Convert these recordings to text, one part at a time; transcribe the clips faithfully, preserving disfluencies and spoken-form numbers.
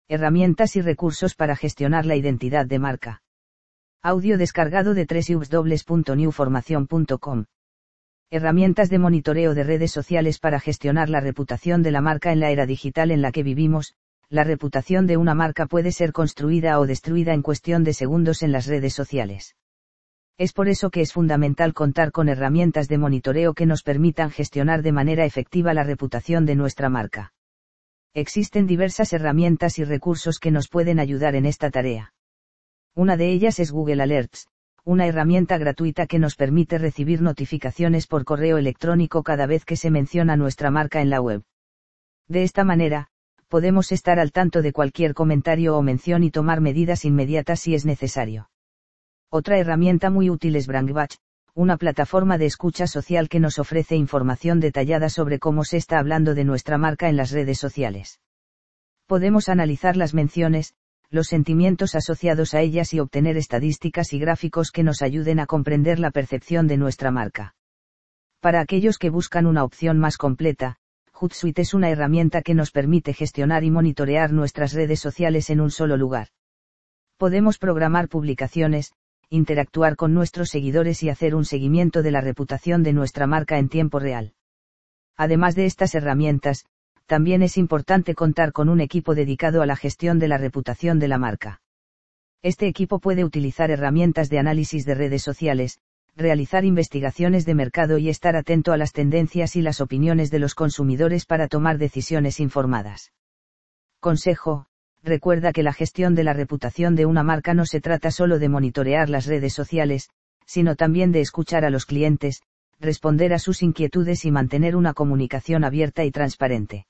Herramientas y recursos para gestionar la identidad de marca. Audio descargado de doble u doble u doble u punto new formación punto com. Herramientas de monitoreo de redes sociales para gestionar la reputación de la marca en la era digital en la que vivimos. La reputación de una marca puede ser construida o destruida en cuestión de segundos en las redes sociales. Es por eso que es fundamental contar con herramientas de monitoreo que nos permitan gestionar de manera efectiva la reputación de nuestra marca. Existen diversas herramientas y recursos que nos pueden ayudar en esta tarea. Una de ellas es Google Alerts, una herramienta gratuita que nos permite recibir notificaciones por correo electrónico cada vez que se menciona nuestra marca en la web. De esta manera, podemos estar al tanto de cualquier comentario o mención y tomar medidas inmediatas si es necesario. Otra herramienta muy útil es Brandwatch, una plataforma de escucha social que nos ofrece información detallada sobre cómo se está hablando de nuestra marca en las redes sociales. Podemos analizar las menciones, los sentimientos asociados a ellas y obtener estadísticas y gráficos que nos ayuden a comprender la percepción de nuestra marca. Para aquellos que buscan una opción más completa, Hootsuite es una herramienta que nos permite gestionar y monitorear nuestras redes sociales en un solo lugar. Podemos programar publicaciones, interactuar con nuestros seguidores y hacer un seguimiento de la reputación de nuestra marca en tiempo real. Además de estas herramientas, también es importante contar con un equipo dedicado a la gestión de la reputación de la marca. Este equipo puede utilizar herramientas de análisis de redes sociales, realizar investigaciones de mercado y estar atento a las tendencias y las opiniones de los consumidores para tomar decisiones informadas. Consejo: recuerda que la gestión de la reputación de una marca no se trata solo de monitorear las redes sociales, sino también de escuchar a los clientes, responder a sus inquietudes y mantener una comunicación abierta y transparente.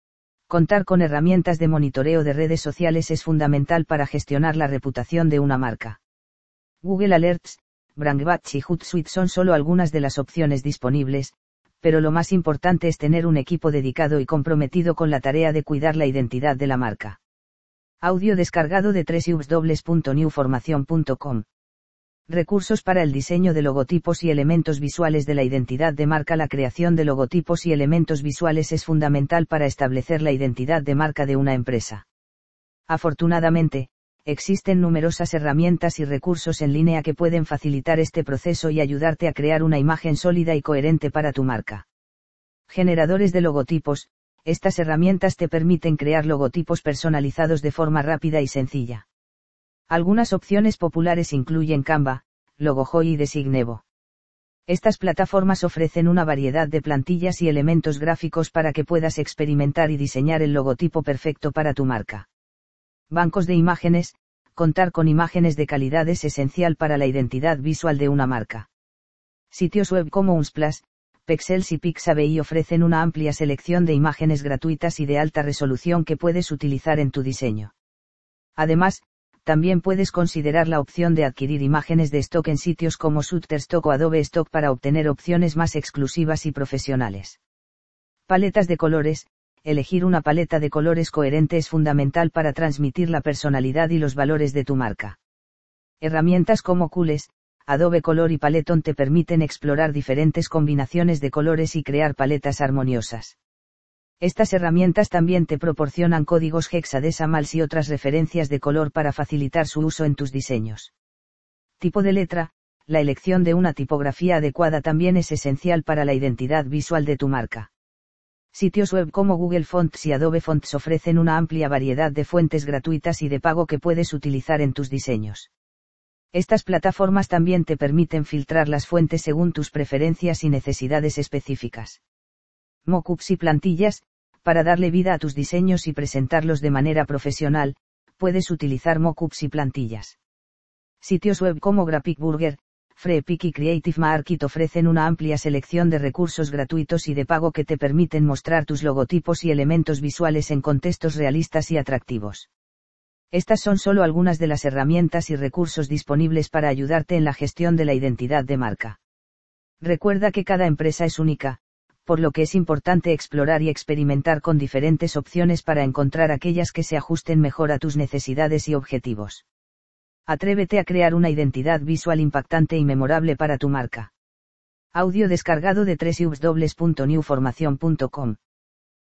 Contar con herramientas de monitoreo de redes sociales es fundamental para gestionar la reputación de una marca. Google Alerts, Brandwatch y Hootsuite son solo algunas de las opciones disponibles, pero lo más importante es tener un equipo dedicado y comprometido con la tarea de cuidar la identidad de la marca. Audio descargado de doble u doble u doble u punto new formación punto com. Recursos para el diseño de logotipos y elementos visuales de la identidad de marca. La creación de logotipos y elementos visuales es fundamental para establecer la identidad de marca de una empresa. Afortunadamente, existen numerosas herramientas y recursos en línea que pueden facilitar este proceso y ayudarte a crear una imagen sólida y coherente para tu marca. Generadores de logotipos. Estas herramientas te permiten crear logotipos personalizados de forma rápida y sencilla. Algunas opciones populares incluyen Canva, Logojoy y Designevo. Estas plataformas ofrecen una variedad de plantillas y elementos gráficos para que puedas experimentar y diseñar el logotipo perfecto para tu marca. Bancos de imágenes. Contar con imágenes de calidad es esencial para la identidad visual de una marca. Sitios web como Unsplash, Pexels y Pixabay ofrecen una amplia selección de imágenes gratuitas y de alta resolución que puedes utilizar en tu diseño. Además, también puedes considerar la opción de adquirir imágenes de stock en sitios como Shutterstock o Adobe Stock para obtener opciones más exclusivas y profesionales. Paletas de colores. Elegir una paleta de colores coherente es fundamental para transmitir la personalidad y los valores de tu marca. Herramientas como Cules, Adobe Color y Paleton te permiten explorar diferentes combinaciones de colores y crear paletas armoniosas. Estas herramientas también te proporcionan códigos hexadecimales y otras referencias de color para facilitar su uso en tus diseños. Tipo de letra. La elección de una tipografía adecuada también es esencial para la identidad visual de tu marca. Sitios web como Google Fonts y Adobe Fonts ofrecen una amplia variedad de fuentes gratuitas y de pago que puedes utilizar en tus diseños. Estas plataformas también te permiten filtrar las fuentes según tus preferencias y necesidades específicas. Mockups y plantillas. Para darle vida a tus diseños y presentarlos de manera profesional, puedes utilizar mockups y plantillas. Sitios web como Graphic Burger, Freepik y Creative Market ofrecen una amplia selección de recursos gratuitos y de pago que te permiten mostrar tus logotipos y elementos visuales en contextos realistas y atractivos. Estas son solo algunas de las herramientas y recursos disponibles para ayudarte en la gestión de la identidad de marca. Recuerda que cada empresa es única, por lo que es importante explorar y experimentar con diferentes opciones para encontrar aquellas que se ajusten mejor a tus necesidades y objetivos. Atrévete a crear una identidad visual impactante y memorable para tu marca. Audio descargado de doble u doble u doble u punto new formación punto com.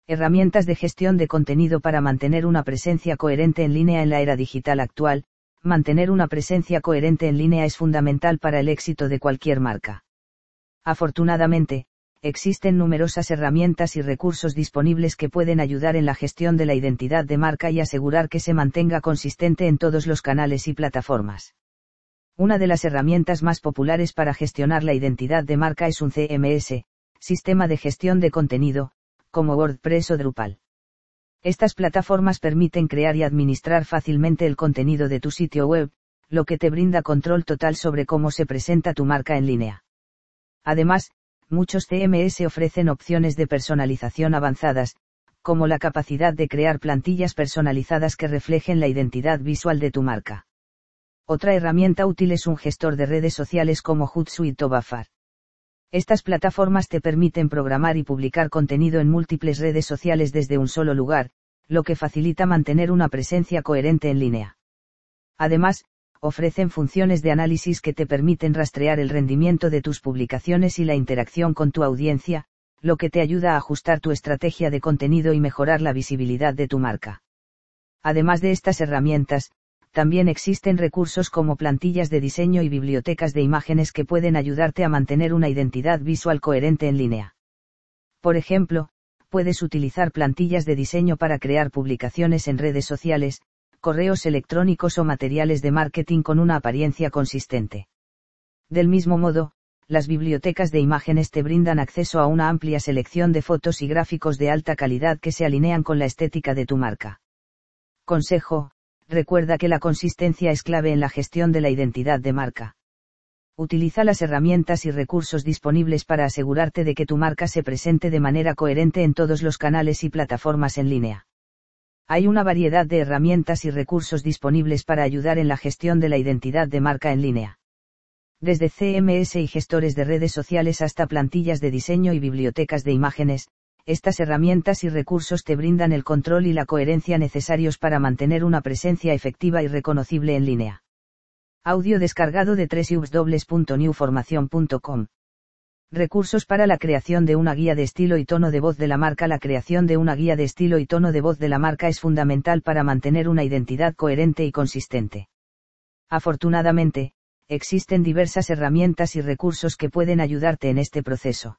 Herramientas de gestión de contenido para mantener una presencia coherente en línea en la era digital actual. Mantener una presencia coherente en línea es fundamental para el éxito de cualquier marca. Afortunadamente, existen numerosas herramientas y recursos disponibles que pueden ayudar en la gestión de la identidad de marca y asegurar que se mantenga consistente en todos los canales y plataformas. Una de las herramientas más populares para gestionar la identidad de marca es un C M S, sistema de gestión de contenido, como WordPress o Drupal. Estas plataformas permiten crear y administrar fácilmente el contenido de tu sitio web, lo que te brinda control total sobre cómo se presenta tu marca en línea. Además, muchos C M S ofrecen opciones de personalización avanzadas, como la capacidad de crear plantillas personalizadas que reflejen la identidad visual de tu marca. Otra herramienta útil es un gestor de redes sociales como Hootsuite o Buffer. Estas plataformas te permiten programar y publicar contenido en múltiples redes sociales desde un solo lugar, lo que facilita mantener una presencia coherente en línea. Además, ofrecen funciones de análisis que te permiten rastrear el rendimiento de tus publicaciones y la interacción con tu audiencia, lo que te ayuda a ajustar tu estrategia de contenido y mejorar la visibilidad de tu marca. Además de estas herramientas, también existen recursos como plantillas de diseño y bibliotecas de imágenes que pueden ayudarte a mantener una identidad visual coherente en línea. Por ejemplo, puedes utilizar plantillas de diseño para crear publicaciones en redes sociales, correos electrónicos o materiales de marketing con una apariencia consistente. Del mismo modo, las bibliotecas de imágenes te brindan acceso a una amplia selección de fotos y gráficos de alta calidad que se alinean con la estética de tu marca. Consejo: recuerda que la consistencia es clave en la gestión de la identidad de marca. Utiliza las herramientas y recursos disponibles para asegurarte de que tu marca se presente de manera coherente en todos los canales y plataformas en línea. Hay una variedad de herramientas y recursos disponibles para ayudar en la gestión de la identidad de marca en línea. Desde C M S y gestores de redes sociales hasta plantillas de diseño y bibliotecas de imágenes, estas herramientas y recursos te brindan el control y la coherencia necesarios para mantener una presencia efectiva y reconocible en línea. Audio descargado de doble u doble u doble u punto new formación punto com. Recursos para la creación de una guía de estilo y tono de voz de la marca. La creación de una guía de estilo y tono de voz de la marca es fundamental para mantener una identidad coherente y consistente. Afortunadamente, existen diversas herramientas y recursos que pueden ayudarte en este proceso.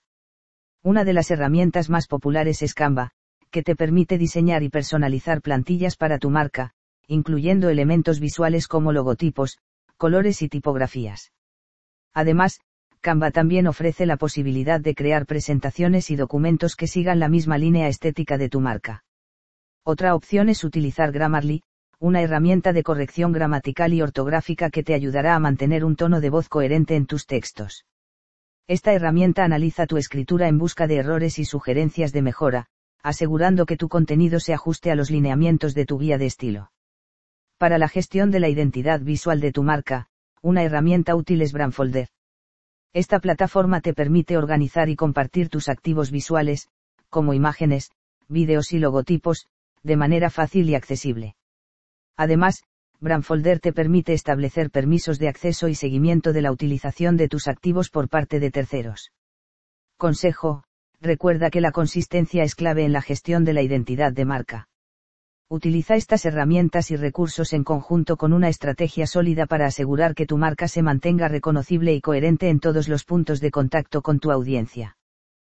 Una de las herramientas más populares es Canva, que te permite diseñar y personalizar plantillas para tu marca, incluyendo elementos visuales como logotipos, colores y tipografías. Además, Canva también ofrece la posibilidad de crear presentaciones y documentos que sigan la misma línea estética de tu marca. Otra opción es utilizar Grammarly, una herramienta de corrección gramatical y ortográfica que te ayudará a mantener un tono de voz coherente en tus textos. Esta herramienta analiza tu escritura en busca de errores y sugerencias de mejora, asegurando que tu contenido se ajuste a los lineamientos de tu guía de estilo. Para la gestión de la identidad visual de tu marca, una herramienta útil es Brandfolder. Esta plataforma te permite organizar y compartir tus activos visuales, como imágenes, vídeos y logotipos, de manera fácil y accesible. Además, Brandfolder te permite establecer permisos de acceso y seguimiento de la utilización de tus activos por parte de terceros. Consejo: recuerda que la consistencia es clave en la gestión de la identidad de marca. Utiliza estas herramientas y recursos en conjunto con una estrategia sólida para asegurar que tu marca se mantenga reconocible y coherente en todos los puntos de contacto con tu audiencia.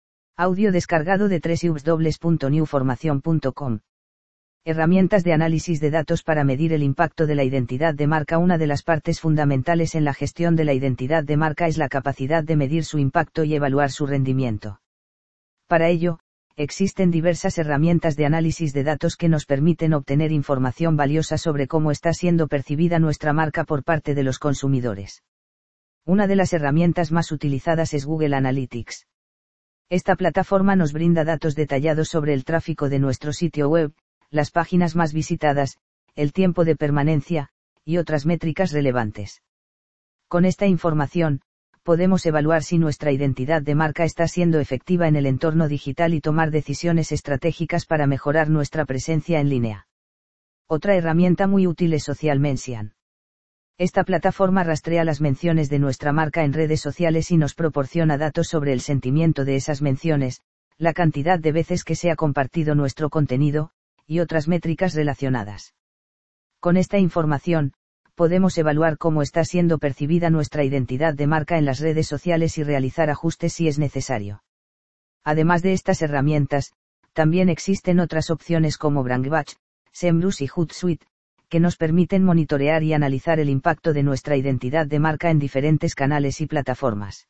Audio descargado de doble u doble u doble u punto new formación punto com. Herramientas de análisis de datos para medir el impacto de la identidad de marca. Una de las partes fundamentales en la gestión de la identidad de marca es la capacidad de medir su impacto y evaluar su rendimiento. Para ello, existen diversas herramientas de análisis de datos que nos permiten obtener información valiosa sobre cómo está siendo percibida nuestra marca por parte de los consumidores. Una de las herramientas más utilizadas es Google Analytics. Esta plataforma nos brinda datos detallados sobre el tráfico de nuestro sitio web, las páginas más visitadas, el tiempo de permanencia, y otras métricas relevantes. Con esta información, podemos evaluar si nuestra identidad de marca está siendo efectiva en el entorno digital y tomar decisiones estratégicas para mejorar nuestra presencia en línea. Otra herramienta muy útil es Social Mention. Esta plataforma rastrea las menciones de nuestra marca en redes sociales y nos proporciona datos sobre el sentimiento de esas menciones, la cantidad de veces que se ha compartido nuestro contenido, y otras métricas relacionadas. Con esta información, podemos evaluar cómo está siendo percibida nuestra identidad de marca en las redes sociales y realizar ajustes si es necesario. Además de estas herramientas, también existen otras opciones como BrandWatch, Semrush y Hootsuite, que nos permiten monitorear y analizar el impacto de nuestra identidad de marca en diferentes canales y plataformas.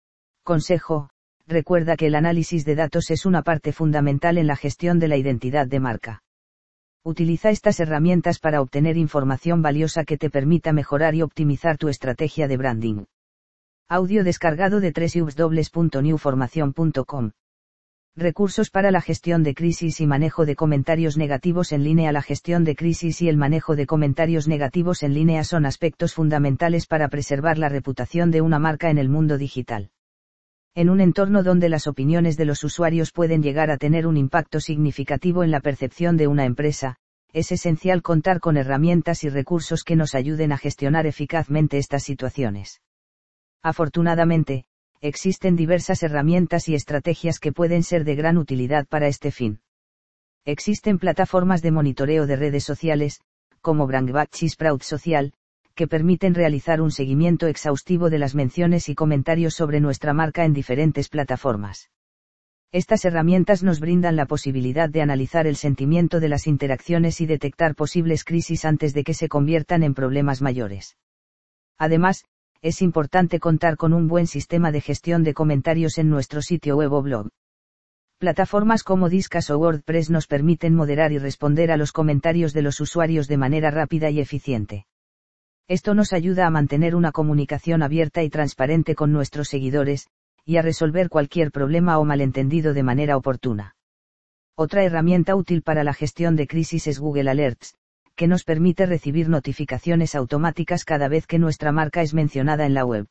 Consejo: recuerda que el análisis de datos es una parte fundamental en la gestión de la identidad de marca. Utiliza estas herramientas para obtener información valiosa que te permita mejorar y optimizar tu estrategia de branding. Audio descargado de doble u doble u doble u punto new formación punto com. Recursos para la gestión de crisis y manejo de comentarios negativos en línea. La gestión de crisis y el manejo de comentarios negativos en línea son aspectos fundamentales para preservar la reputación de una marca en el mundo digital. En un entorno donde las opiniones de los usuarios pueden llegar a tener un impacto significativo en la percepción de una empresa, es esencial contar con herramientas y recursos que nos ayuden a gestionar eficazmente estas situaciones. Afortunadamente, existen diversas herramientas y estrategias que pueden ser de gran utilidad para este fin. Existen plataformas de monitoreo de redes sociales, como BrandWatch y Sprout Social, que permiten realizar un seguimiento exhaustivo de las menciones y comentarios sobre nuestra marca en diferentes plataformas. Estas herramientas nos brindan la posibilidad de analizar el sentimiento de las interacciones y detectar posibles crisis antes de que se conviertan en problemas mayores. Además, es importante contar con un buen sistema de gestión de comentarios en nuestro sitio web o blog. Plataformas como Disqus o WordPress nos permiten moderar y responder a los comentarios de los usuarios de manera rápida y eficiente. Esto nos ayuda a mantener una comunicación abierta y transparente con nuestros seguidores, y a resolver cualquier problema o malentendido de manera oportuna. Otra herramienta útil para la gestión de crisis es Google Alerts, que nos permite recibir notificaciones automáticas cada vez que nuestra marca es mencionada en la web.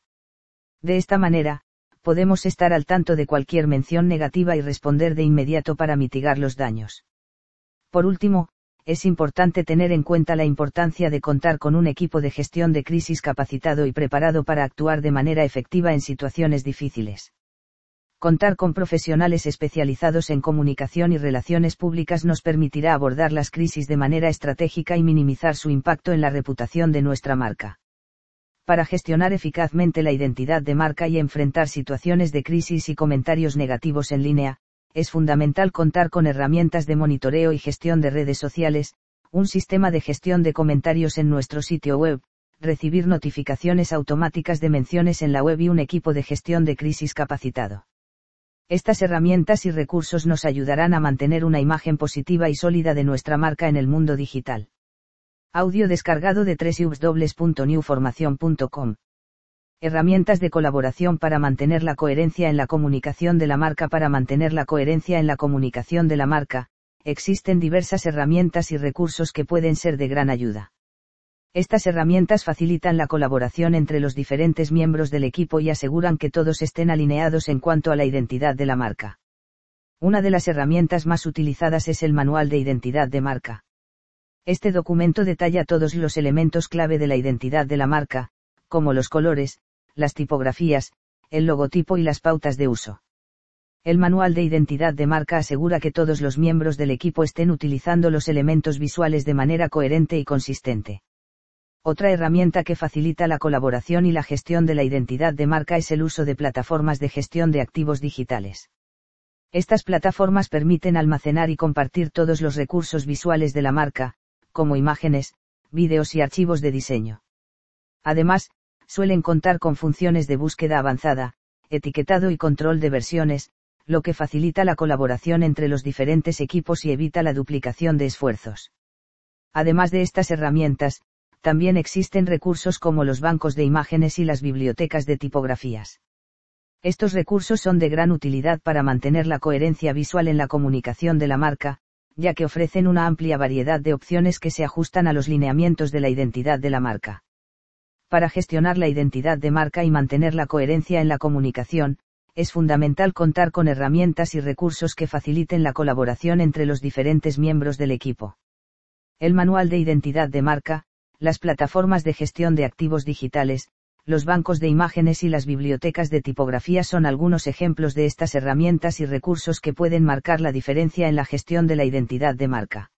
De esta manera, podemos estar al tanto de cualquier mención negativa y responder de inmediato para mitigar los daños. Por último, es importante tener en cuenta la importancia de contar con un equipo de gestión de crisis capacitado y preparado para actuar de manera efectiva en situaciones difíciles. Contar con profesionales especializados en comunicación y relaciones públicas nos permitirá abordar las crisis de manera estratégica y minimizar su impacto en la reputación de nuestra marca. Para gestionar eficazmente la identidad de marca y enfrentar situaciones de crisis y comentarios negativos en línea, es fundamental contar con herramientas de monitoreo y gestión de redes sociales, un sistema de gestión de comentarios en nuestro sitio web, recibir notificaciones automáticas de menciones en la web y un equipo de gestión de crisis capacitado. Estas herramientas y recursos nos ayudarán a mantener una imagen positiva y sólida de nuestra marca en el mundo digital. Audio descargado de doble u doble u doble u punto new formación punto com. Herramientas de colaboración para mantener la coherencia en la comunicación de la marca. Para mantener la coherencia en la comunicación de la marca, existen diversas herramientas y recursos que pueden ser de gran ayuda. Estas herramientas facilitan la colaboración entre los diferentes miembros del equipo y aseguran que todos estén alineados en cuanto a la identidad de la marca. Una de las herramientas más utilizadas es el Manual de Identidad de Marca. Este documento detalla todos los elementos clave de la identidad de la marca, como los colores, las tipografías, el logotipo y las pautas de uso. El Manual de Identidad de Marca asegura que todos los miembros del equipo estén utilizando los elementos visuales de manera coherente y consistente. Otra herramienta que facilita la colaboración y la gestión de la identidad de marca es el uso de plataformas de gestión de activos digitales. Estas plataformas permiten almacenar y compartir todos los recursos visuales de la marca, como imágenes, vídeos y archivos de diseño. Además, suelen contar con funciones de búsqueda avanzada, etiquetado y control de versiones, lo que facilita la colaboración entre los diferentes equipos y evita la duplicación de esfuerzos. Además de estas herramientas, también existen recursos como los bancos de imágenes y las bibliotecas de tipografías. Estos recursos son de gran utilidad para mantener la coherencia visual en la comunicación de la marca, ya que ofrecen una amplia variedad de opciones que se ajustan a los lineamientos de la identidad de la marca. Para gestionar la identidad de marca y mantener la coherencia en la comunicación, es fundamental contar con herramientas y recursos que faciliten la colaboración entre los diferentes miembros del equipo. El Manual de Identidad de Marca, las plataformas de gestión de activos digitales, Los bancos de imágenes y las bibliotecas de tipografía son algunos ejemplos de estas herramientas y recursos que pueden marcar la diferencia en la gestión de la identidad de marca.